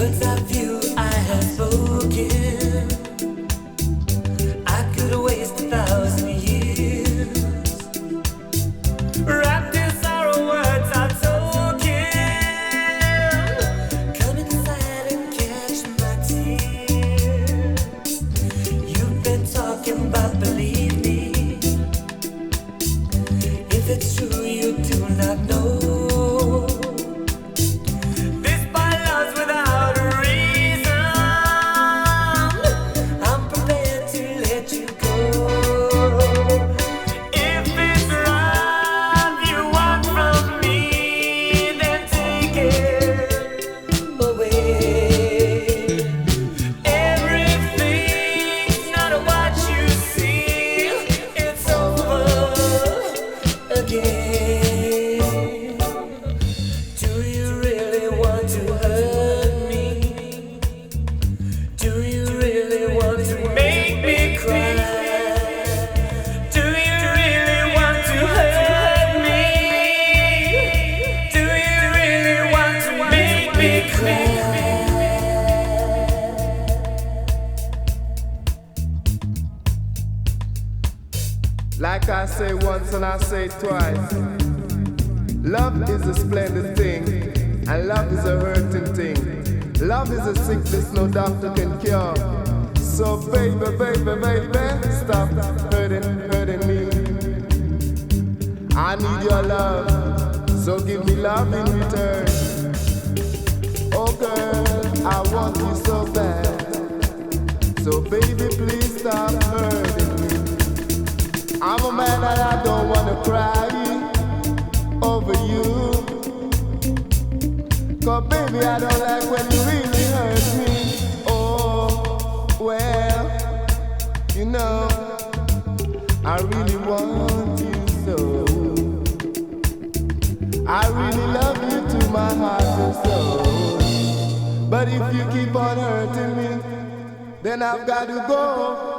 Like I say once and I say twice, love is a splendid thing, and love is a hurting thing. Love is a sickness no doctor can cure. So baby, baby, baby, stop hurting me. I need your love, so give me love in return. Oh girl, I want you so bad. So baby, please stop hurting me. I'm a man and I don't wanna cry over you. 'Cause baby, I don't like when you really hurt me. Oh, well, you know, I really want you so. I really love you to my heart and soul. But if you keep on hurting me, then I've got to go.